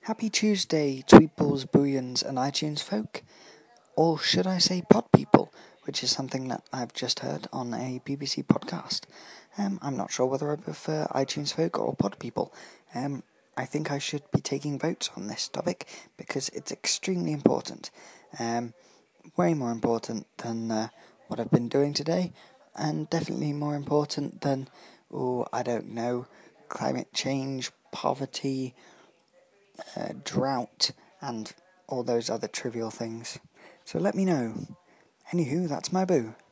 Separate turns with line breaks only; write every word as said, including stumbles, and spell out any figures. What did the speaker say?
Happy Tuesday, Tweeples, Booyans, and iTunes folk. Or should I say pod people, which is something that I've just heard on a B B C podcast. Um, I'm not sure whether I prefer iTunes folk or pod people. Um, I think I should be taking votes on this topic because it's extremely important. Um, way more important than uh, what I've been doing today, and definitely more important than, oh, I don't know, climate change, poverty, uh, drought, and all those other trivial things. So let me know. Anywho, that's my boo.